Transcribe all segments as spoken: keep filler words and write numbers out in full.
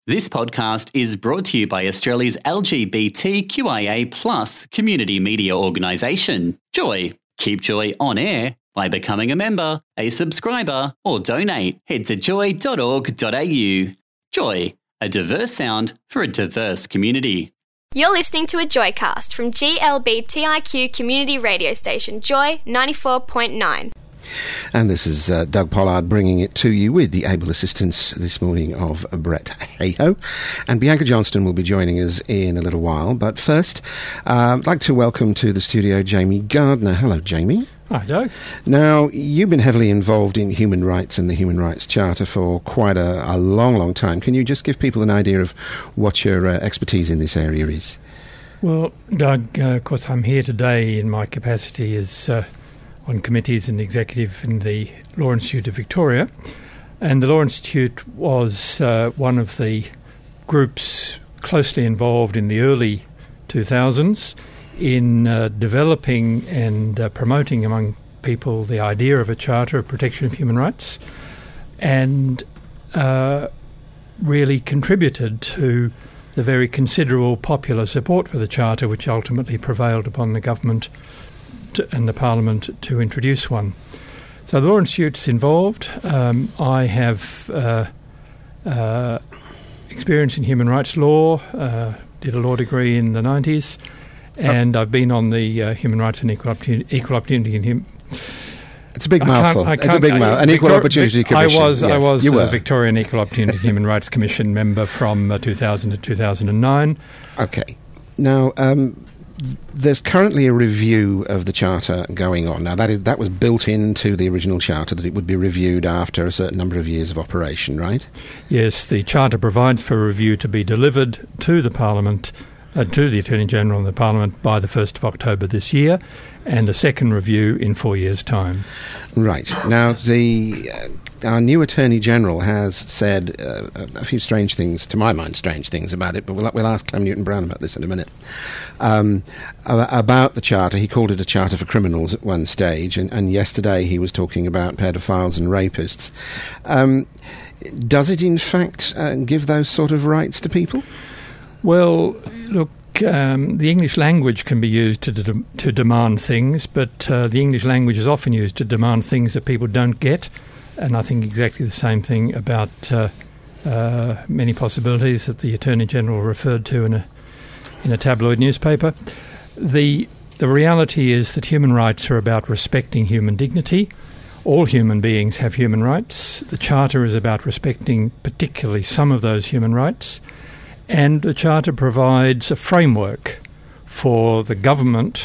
This podcast is brought to you by Australia's L G B T Q I A plus community media organisation, Joy. Keep Joy on air by becoming a member, a subscriber, or donate. Head to joy dot org dot a u. Joy, a diverse sound for a diverse community. You're listening to a Joycast from G L B T I Q community radio station Joy ninety-four point nine. And this is uh, Doug Pollard bringing it to you with the able assistance this morning of Brett Hayhoe. And Bianca Johnston will be joining us in a little while. But first, uh, I'd like to welcome to the studio Jamie Gardner. Hello, Jamie. Hi, Doug. Now, you've been heavily involved in human rights and the Human Rights Charter for quite a, a long, long time. Can you just give people an idea of what your uh, expertise in this area is? Well, Doug, uh, of course, I'm here today in my capacity as uh, on committees and executive in the Law Institute of Victoria. And the Law Institute was uh, one of the groups closely involved in the early two thousands in uh, developing and uh, promoting among people the idea of a Charter of Protection of Human Rights, and uh, really contributed to the very considerable popular support for the Charter, which ultimately prevailed upon the government to, and the Parliament to introduce one. So the Law Institute's involved. Um, I have uh, uh, experience in human rights law, uh, did a law degree in the nineties, and I've been on the uh, Human Rights and Equal Opportunity, Equal Opportunity in Hum- It's a big mouthful. It's a big mouthful. An Victor- Equal Opportunity Commission. I was, yes, I was you the were. Victorian Equal Opportunity Human Rights Commission member from uh, two thousand to two thousand nine. Okay. Now, um, there's currently a review of the Charter going on. Now, that is that was built into the original Charter, that it would be reviewed after a certain number of years of operation, right? Yes, the Charter provides for a review to be delivered to the Parliament, uh, to the Attorney-General and the Parliament by the first of October this year, and a second review in four years' time. Right. Now, the uh, our new Attorney-General has said uh, a few strange things, to my mind, strange things about it, but we'll, we'll ask Clem Newton-Brown about this in a minute. Um, about the Charter, he called it a Charter for criminals at one stage, and, and yesterday he was talking about pedophiles and rapists. Um, does it, in fact, uh, give those sort of rights to people? Well, look, Um, the English language can be used to de- to demand things, but uh, the English language is often used to demand things that people don't get, and I think exactly the same thing about uh, uh, many possibilities that the Attorney-General referred to in a in a tabloid newspaper. The the reality is that human rights are about respecting human dignity. All human beings have human rights. The Charter is about respecting particularly some of those human rights. And the Charter provides a framework for the government,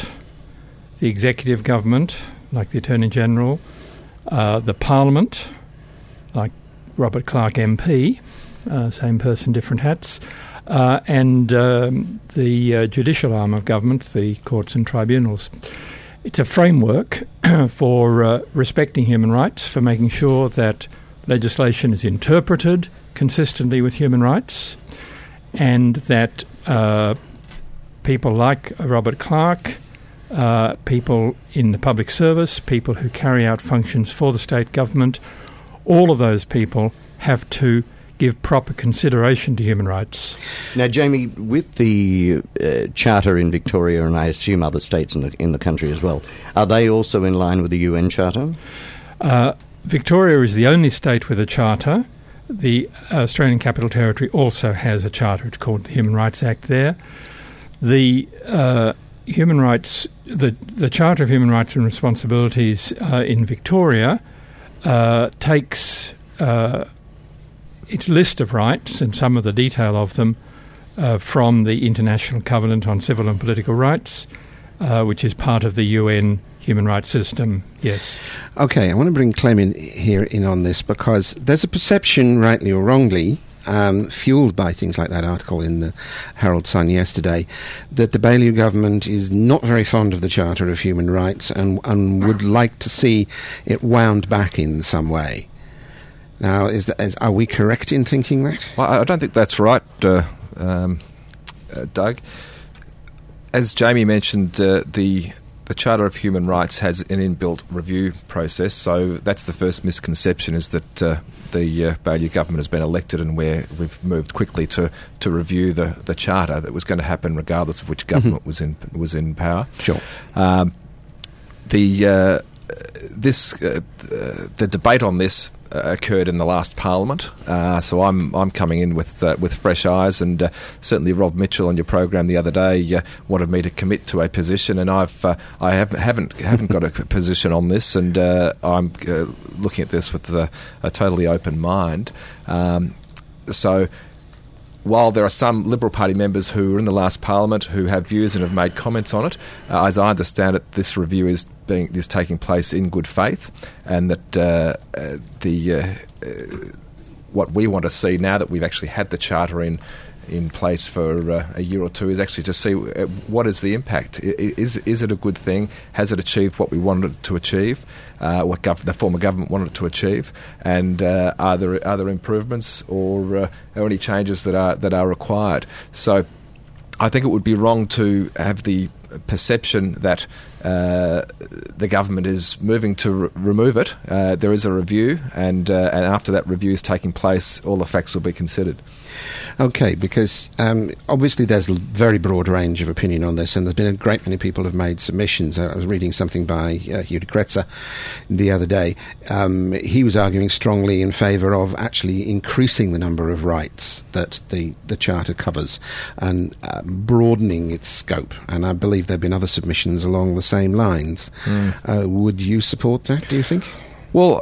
the executive government, like the Attorney-General, uh, the Parliament, like Robert Clark M P, uh, same person, different hats, uh, and um, the uh, judicial arm of government, the courts and tribunals. It's a framework for uh, respecting human rights, for making sure that legislation is interpreted consistently with human rights, and that uh, people like Robert Clark, uh, people in the public service, people who carry out functions for the state government, all of those people have to give proper consideration to human rights. Now, Jamie, with the uh, Charter in Victoria, and I assume other states in the, in the country as well, are they also in line with the U N Charter? Uh, Victoria is the only state with a charter. The Australian Capital Territory also has a charter. It's called the Human Rights Act there. The uh, human rights, the the Charter of Human Rights and Responsibilities uh, in Victoria uh, takes uh, its list of rights and some of the detail of them uh, from the International Covenant on Civil and Political Rights, uh, which is part of the U N human rights system, yes. Okay, I want to bring Clem in here in on this, because there's a perception, rightly or wrongly, um, fuelled by things like that article in the Herald Sun yesterday, that the Baillieu government is not very fond of the Charter of Human Rights and, and would like to see it wound back in some way. Now, is, that, is are we correct in thinking that? Well, I don't think that's right, uh, um, uh, Doug. As Jamie mentioned, uh, the the Charter of Human Rights has an inbuilt review process, so that's the first misconception, is that uh, the uh, Baillieu government has been elected and we're, we've moved quickly to, to review the, the Charter. That was going to happen regardless of which government mm-hmm. was in was in power. Sure. Um, the uh, this uh, the debate on this Uh, occurred in the last Parliament, uh, so I'm I'm coming in with uh, with fresh eyes, and uh, certainly Rob Mitchell on your program the other day uh, wanted me to commit to a position, and I've uh, I have, haven't haven't got a position on this, and uh, I'm uh, looking at this with a, a totally open mind. Um, so. While there are some Liberal Party members who were in the last Parliament who have views and have made comments on it, uh, as I understand it, this review is being is taking place in good faith, and that uh, uh, the uh, uh, what we want to see now that we've actually had the Charter in in place for uh, a year or two is actually to see uh, what is the impact. I, is is it a good thing? Has it achieved what we wanted it to achieve? Uh, what gov- the former government wanted it to achieve? And uh, are there other improvements or uh, are any changes that are that are required? So, I think it would be wrong to have the perception that uh, the government is moving to re- remove it. Uh, there is a review, and uh, and after that review is taking place, all the facts will be considered. Okay, because um, obviously there's a very broad range of opinion on this, and there's been a great many people who have made submissions. I was reading something by uh, Hugh de Kretser the other day. Um, he was arguing strongly in favour of actually increasing the number of rights that the, the Charter covers and uh, broadening its scope, and I believe there have been other submissions along the same lines. Mm. Uh, would you support that, do you think? Well,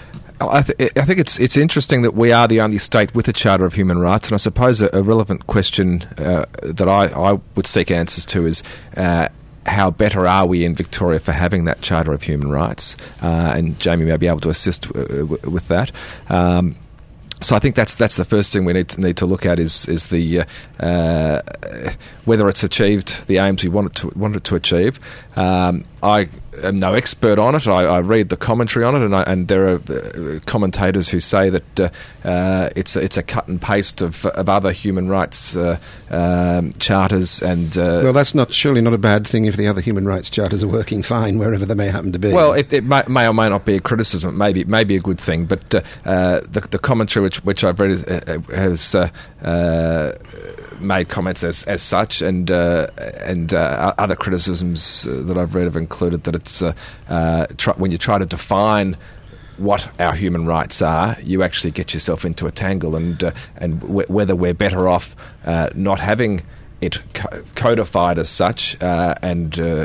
I, th- I think it's it's interesting that we are the only state with a Charter of Human Rights, and I suppose a, a relevant question uh, that I, I would seek answers to is uh, how better are we in Victoria for having that Charter of Human Rights? Uh, and Jamie may be able to assist w- w- with that. Um, So I think that's that's the first thing we need to need to look at is is the uh, uh, whether it's achieved the aims we wanted to wanted to achieve. Um, I am no expert on it. I, I read the commentary on it, and I, and there are uh, commentators who say that uh, uh, it's a, it's a cut and paste of of other human rights uh, um, charters. And uh, well, that's not surely not a bad thing if the other human rights charters are working fine wherever they may happen to be. Well, it, it may, may or may not be a criticism. Maybe it may be a good thing, but uh, uh, the the commentary which which I've read is, uh, has uh, uh, made comments as as such, and uh, and uh, other criticisms uh, that I've read have included that it's uh, uh, try, when you try to define what our human rights are, you actually get yourself into a tangle, and uh, and w- whether we're better off uh, not having it co- codified as such, uh, and uh,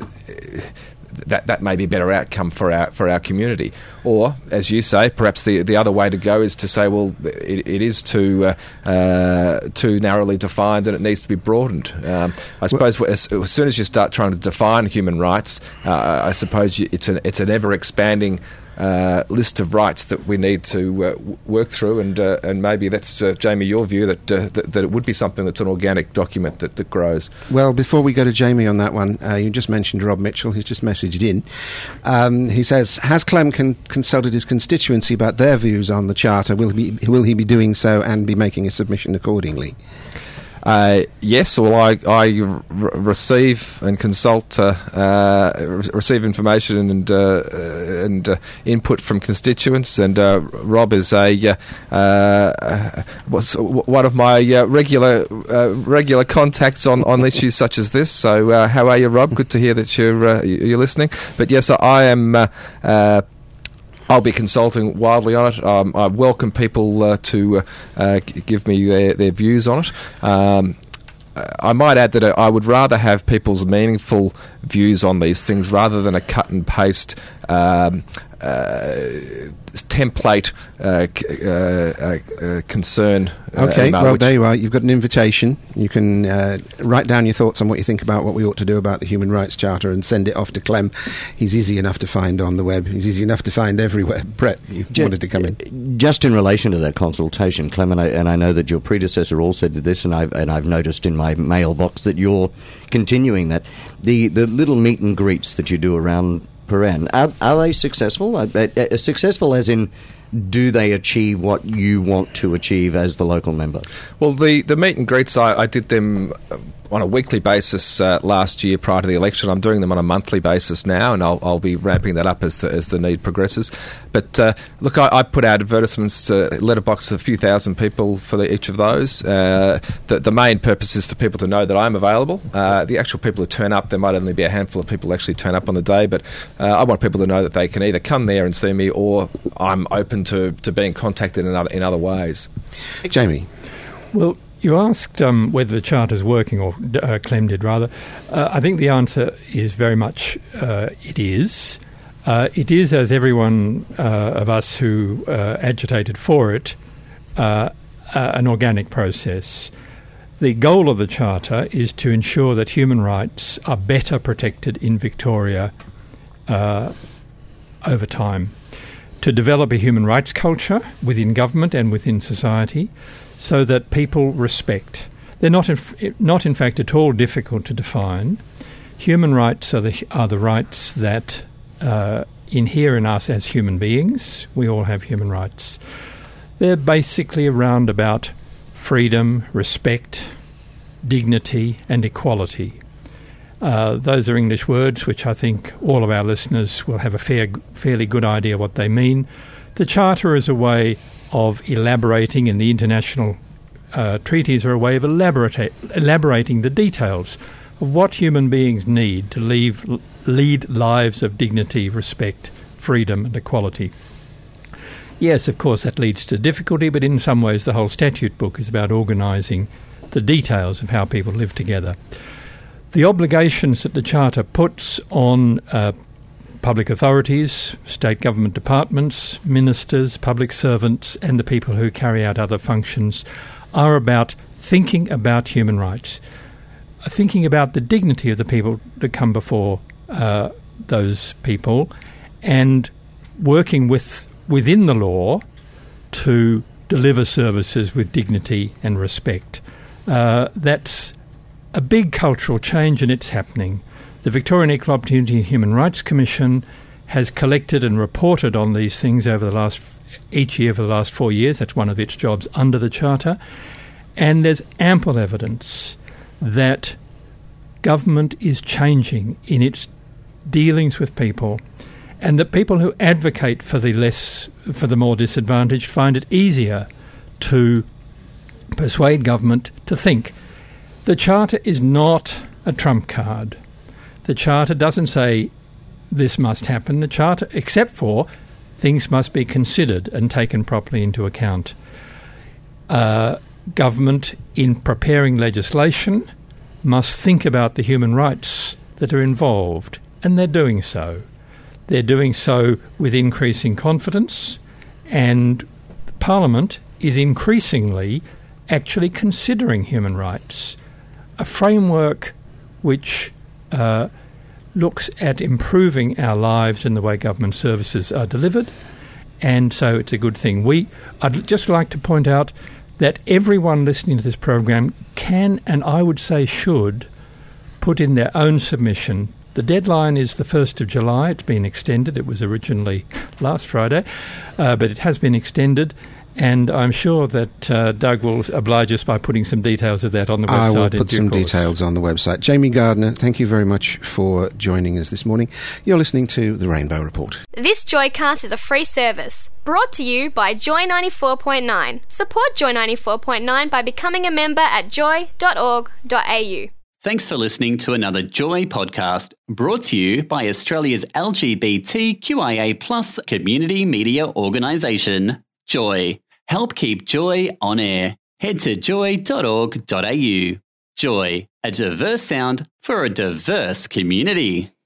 that that may be a better outcome for our for our community. Or, as you say, perhaps the the other way to go is to say, well, it, it is too uh, uh, too narrowly defined and it needs to be broadened. Um, I suppose well, as, as soon as you start trying to define human rights, uh, I suppose you, it's an it's an ever expanding Uh, list of rights that we need to uh, w- work through, and uh, and maybe that's uh, Jamie, your view that, uh, that that it would be something that's an organic document that, that grows. Well, before we go to Jamie on that one, uh, you just mentioned Rob Mitchell, who's just messaged in. Um, he says, has Clem con- consulted his constituency about their views on the Charter? Will he be, will he be doing so and be making a submission accordingly? Uh, yes, well, I, I r- receive and consult, uh, uh, re- receive information and uh, and uh, input from constituents, and uh, Rob is a uh, uh, what's one of my uh, regular uh, regular contacts on, on issues such as this. So, uh, how are you, Rob? Good to hear that you're uh, you're listening. But yes, I am. Uh, uh, I'll be consulting widely on it. Um, I welcome people uh, to uh, uh, g- give me their, their views on it. Um, I might add that I would rather have people's meaningful views on these things rather than a cut and paste um, uh, template uh, c- uh, uh, uh, concern. Uh, okay, email, well, there you are. You've got an invitation. You can uh, write down your thoughts on what you think about what we ought to do about the Human Rights Charter and send it off to Clem. He's easy enough to find on the web. He's easy enough to find everywhere. Brett, you just, wanted to come in. Just in relation to that consultation, Clem, and I, and I know that your predecessor also did this, and I've, and I've noticed in my mailbox that you're continuing that. The, the little meet and greets that you do around Prahran, are, are they successful? Uh, uh, successful as in, do they achieve what you want to achieve as the local member? Well, the, the meet and greets, I, I did them on a weekly basis uh, last year prior to the election. I'm doing them on a monthly basis now, and I'll, I'll be ramping that up as the, as the need progresses. But uh, look, I, I put out advertisements to letterbox a few thousand people for the, each of those. Uh, the, the main purpose is for people to know that I'm available. Uh, the actual people who turn up, there might only be a handful of people who actually turn up on the day, but uh, I want people to know that they can either come there and see me, or I'm open to, to being contacted in other, in other ways. Jamie? Well, you asked um, whether the Charter's working, or uh, Clem did rather. Uh, I think the answer is very much uh, it is. Uh, it is, as everyone uh, of us who uh, agitated for it, uh, uh, an organic process. The goal of the Charter is to ensure that human rights are better protected in Victoria uh, over time, to develop a human rights culture within government and within society, so that people respect. They're not, in, not in fact at all difficult to define. Human rights are the, are the rights that uh, inhere in us as human beings. We all have human rights. They're basically around about freedom, respect, dignity and equality. Uh, those are English words which I think all of our listeners will have a fair, fairly good idea what they mean. The Charter is a way of elaborating, and the international uh, treaties are a way of elaborate, elaborating the details of what human beings need to leave, lead lives of dignity, respect, freedom and equality. Yes, of course, that leads to difficulty, but in some ways the whole statute book is about organising the details of how people live together. The obligations that the Charter puts on uh, public authorities, state government departments, ministers, public servants and the people who carry out other functions are about thinking about human rights, thinking about the dignity of the people that come before uh, those people, and working with within the law to deliver services with dignity and respect. Uh, that's a big cultural change, and it's happening. The Victorian Equal Opportunity and Human Rights Commission has collected and reported on these things over the last each year for the last four years. That's one of its jobs under the Charter. And there's ample evidence that government is changing in its dealings with people, and that people who advocate for the less, for the more disadvantaged find it easier to persuade government to think. The Charter is not a trump card. The Charter doesn't say this must happen. The Charter, except for things must be considered and taken properly into account. Uh, government, in preparing legislation, must think about the human rights that are involved, and they're doing so. They're doing so with increasing confidence, and Parliament is increasingly actually considering human rights, a framework which uh, looks at improving our lives and the way government services are delivered, and so it's a good thing. We, I'd just like to point out that everyone listening to this program can, and I would say should, put in their own submission. The deadline is the first of July. It's been extended. It was originally last Friday, uh, but it has been extended. And I'm sure that uh, Doug will oblige us by putting some details of that on the website. I will put some course. details on the website. Jamie Gardner, thank you very much for joining us this morning. You're listening to The Rainbow Report. This Joycast is a free service brought to you by Joy ninety-four point nine. Support Joy ninety-four point nine by becoming a member at joy dot org dot a u. Thanks for listening to another Joy podcast brought to you by Australia's L G B T Q I A plus community media organisation, Joy. Help keep Joy on air. Head to joy dot org dot a u. Joy, a diverse sound for a diverse community.